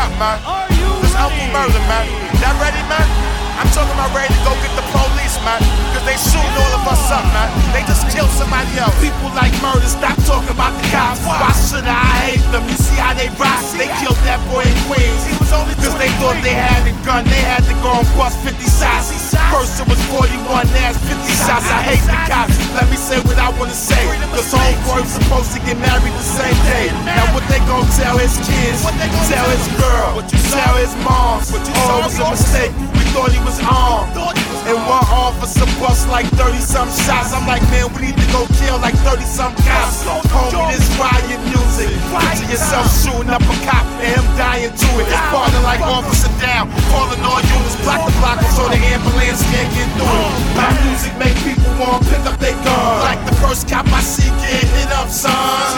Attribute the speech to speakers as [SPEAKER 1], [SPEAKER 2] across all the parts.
[SPEAKER 1] up, man. It's Uncle Murder, man. Y'all ready, man? I'm talking about ready to go get the police, man. Cause they shooting all of us up, man. They just killed somebody else. People like Murder, stop talking about the cops. Why should I hate them? You see how they rock? They killed that boy in Queens. Cause they thought they had a gun. They had to go and bust 50 shots. First it was 41, now it's 50 shots. I hate the cops. Let me say what I wanna say. Cause homeboy was supposed to get married the same day. Now what they gon' tell his kids? Tell his girl? Tell his mom? Oh, it was a mistake. We thought he was armed. And one officer bust like 30-some shots. I'm like, man, we need to go kill like 30-some cops. Homie, this riot music. Picture yourself shooting up a cop and him dying to it. It's partner like officer down. Calling all units, block the block so the ambulance can't get through it. My music make people wanna pick up their gun. Like the first cop I see get hit up, son.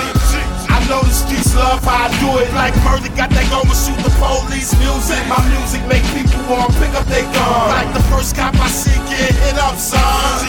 [SPEAKER 1] I know the streets love how I do it. Like Murder got that go and shoot the police music. My music make people wanna pick up their gun. Like the first cop I see get hit up, son.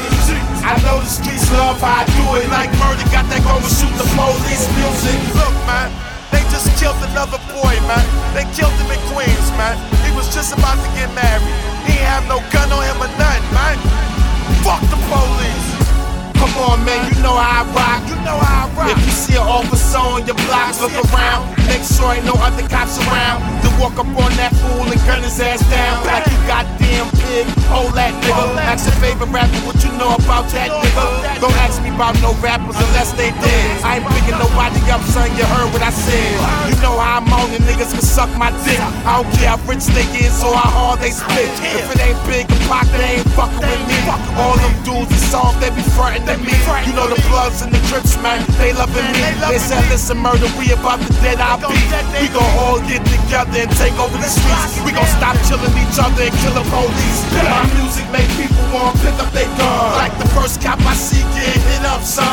[SPEAKER 1] I know the streets love how I do it. Like Murder got that go and shoot the police music. Look, man, they just killed another boy, man. They killed him in Queens, man. He was just about to get married. He ain't have no gun on him or nothing, man. Fuck the police. Come on, man, you know how I rock. You know how I rock. If you see an officer on your block, look around. Make sure ain't no other cops around. Then walk up on that fool and gun his ass down. Like you goddamn pig, hold that nigga. Ask your favorite rapper what you know about that nigga. Don't ask me about no rappers unless they dead. I ain't picking nobody up, son, you heard what I said. You know how I'm on, the niggas can suck my dick. I don't care how rich they is or how hard they spit. If it ain't big and pocket, they ain't fucking with me. All them dudes is soft, they be frontin' at me. You know the Bloods and the Crips, man, they loving me. They said, listen, Murder, we about to dead our beat. We gon' all get together and take over the streets. We gon' stop killing each other and kill the police. My music make people wanna pick up their gun. Like the first cop I see get hit up, son.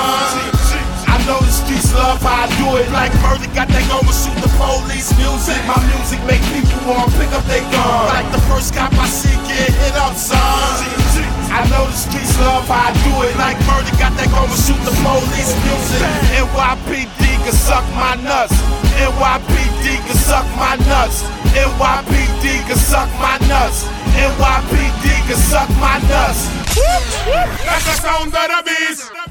[SPEAKER 1] I know the streets love how I do it. Like Murder got that go and shoot the police music. My music make people wanna pick up their gun. Like the first cop I see get hit up, son. I know the streets love how I do it. Like Murder got that go and shoot the police music. NYPD can suck my nuts. NYPD can suck my nuts. NYPD can suck my nuts. NYPD can suck my nuts. That's the sound of the beast.